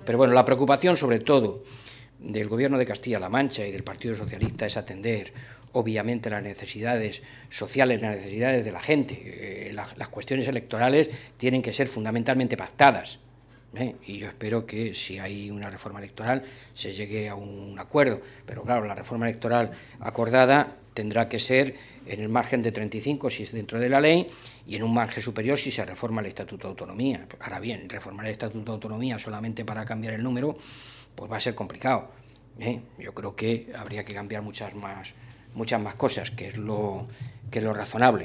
Pero bueno, la preocupación sobre todo del Gobierno de Castilla-La Mancha y del Partido Socialista es atender obviamente las necesidades sociales, las necesidades de la gente. Las cuestiones electorales tienen que ser fundamentalmente pactadas. Y yo espero que si hay una reforma electoral se llegue a un acuerdo, pero claro, la reforma electoral acordada tendrá que ser en el margen de 35 si es dentro de la ley y en un margen superior si se reforma el Estatuto de Autonomía. Ahora bien, reformar el Estatuto de Autonomía solamente para cambiar el número pues va a ser complicado. Yo creo que habría que cambiar muchas más cosas, que es lo razonable.